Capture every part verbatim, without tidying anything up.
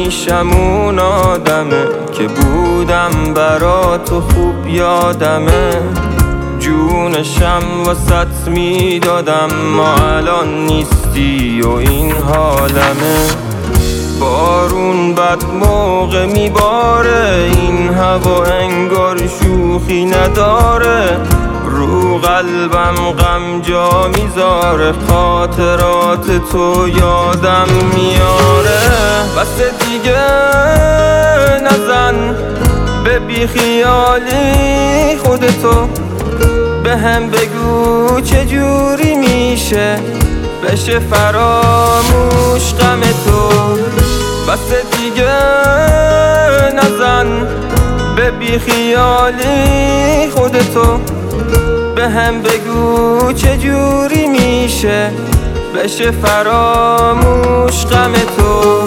همیشم اون آدمه که بودم برا تو خوب یادمه. جونشم واسط میدادم ما الان نیستی و این حالمه. بارون بد موقع میباره، این هوا انگار شوخی نداره. رو قلبم غم جا میذاره، خاطرات تو یادم میاره. بس دیگه نزن به بی خیالی خودتو، به هم بگو چجوری میشه بشه فراموش غم تو. بس دیگه نزن به بی خیالی خودتو، به هم بگو چجوری میشه بشه فراموش غم تو.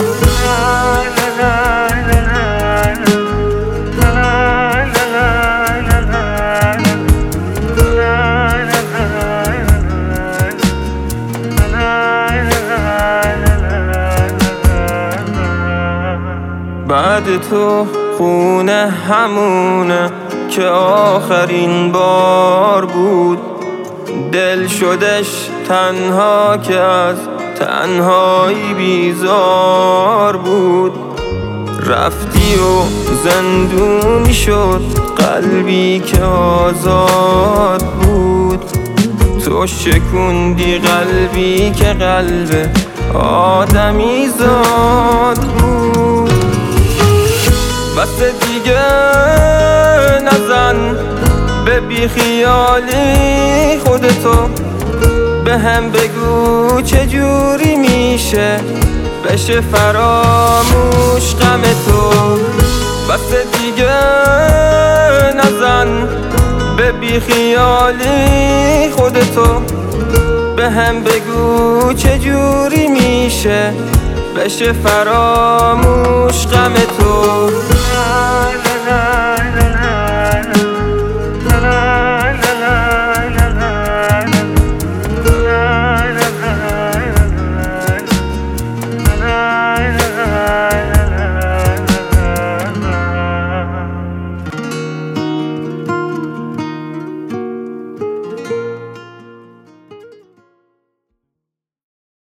بعد تو خونه همونه که آخرین بار بود. دل شدش تنها که از تنهایی بیزار بود. رفتی و زندونی شد قلبی که آزاد بود. تو شکوندی قلبی که قلب آدمی زاد بود. بس دیگه نزن به بی خیالی خودتو، به هم بگو چجوری میشه بشه فراموش غم تو. بس دیگه نزن به بی خیالی خودتو، به هم بگو چجوری میشه بشه فراموش غم